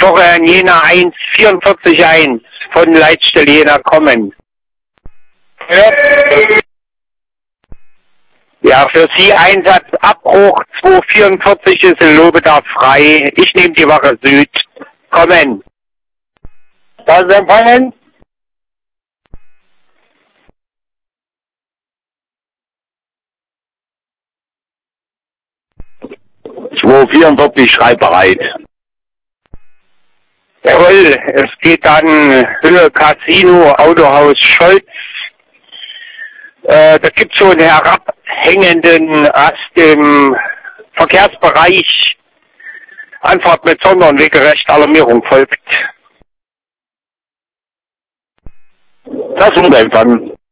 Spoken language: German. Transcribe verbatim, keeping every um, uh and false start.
Woche in Jena eins vierundvierzig eins von Leitstelle Jena kommen. Ja. Ja, für Sie Einsatz Abbruch zwei vierundvierzig ist in Lobedorf frei. Ich nehme die Wache Süd. Kommen. Das ist empfangen. zwei vierundvierzig schreibbereit. Jawohl, es geht dann Höhe Casino, Autohaus Scholz. Äh, da gibt es so einen herabhängenden Ast im Verkehrsbereich. Anfahrt mit Sonder- und Wegerecht, Alarmierung folgt. Das wurde empfangen.